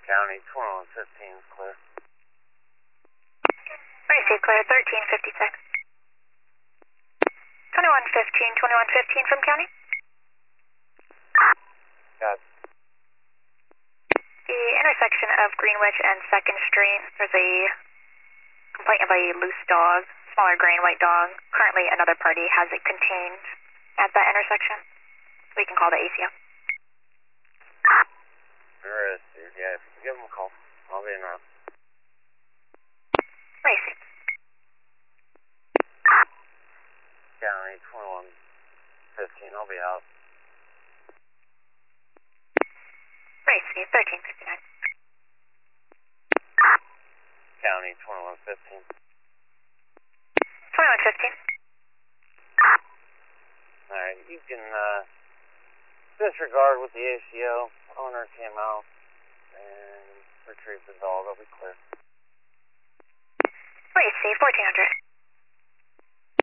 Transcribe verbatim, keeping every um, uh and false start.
County, twenty-one fifteen is clear. Receive clear, thirteen fifty-six. twenty-one fifteen, twenty-one fifteen from County. Got it. The intersection of Greenwich and second Street, there's a complaint of a loose dog, smaller gray and white dog. Currently another party has it contained at that intersection. We can call the A C O. Interested, yeah, if you can give them a call, I'll be in route. Racing. County, twenty-one fifteen, I'll be out. Racing, thirteen fifty-nine. County, twenty-one fifteen. twenty-one fifteen. Alright, you can, uh, disregard with the A C O. Owner came out and retrieved the dog. I'll be clear. Receive, fourteen hundred.